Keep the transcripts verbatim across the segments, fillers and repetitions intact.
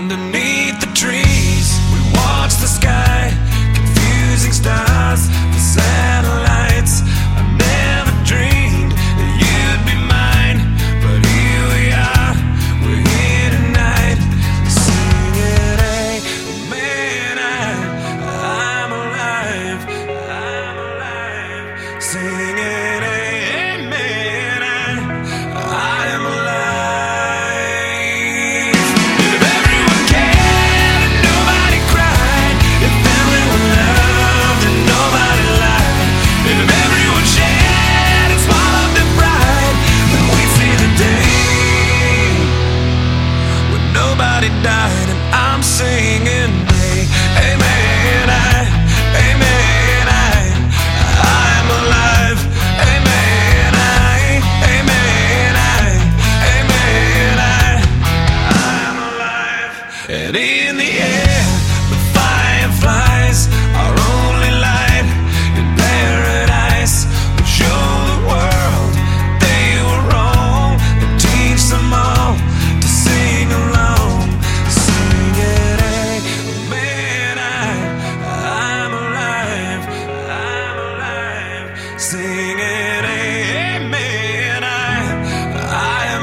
underneath the trees. We watch the sky, confusing stars, the satellites. I never dreamed that you'd be mine, but here we are, we're here tonight, singing, hey, man, I, I'm alive, I'm alive, singing, hey, man, I, I am alive. If everyone cared and nobody cried, if everyone loved and nobody lied, if everyone shared and swallowed their pride, then we'd see the day when nobody died. And I'm singing, hey, amen, I, amen, I, I'm alive, amen, I, amen, I, amen, I, I'm alive. And in the air, the fireflies, our only light in paradise, will show the world they were wrong and teach them all to sing along, singing, hey, man, I, I'm alive, I'm alive, singing, hey, man, I, I am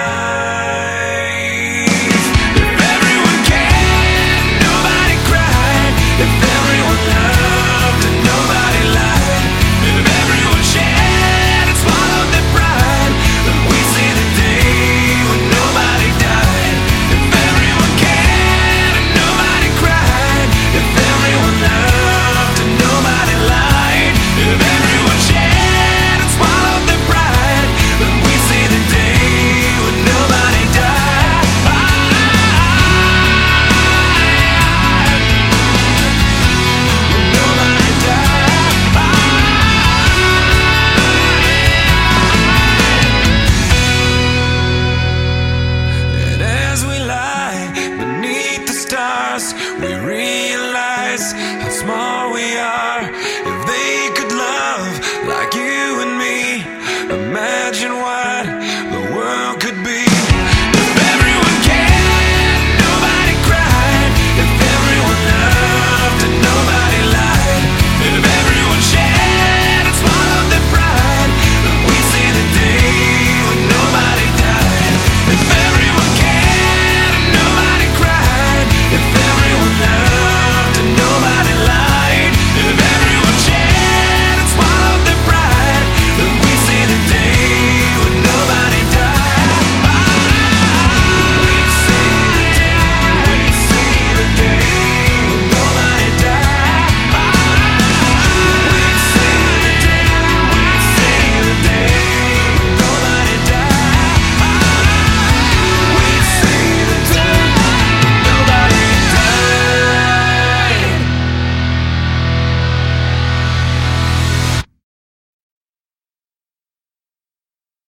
alive. If everyone cared, nobody cried, if everyone loved and nobody lied, if everyone shared and swallowed their pride, then we'd see the day when nobody died. If everyone cared and nobody cried, if everyone loved and nobody lied, if everyone shared and swallowed their pride, then we'd see the day when nobody died. When nobody died. And as we lie beneath the stars, we realize how small we are.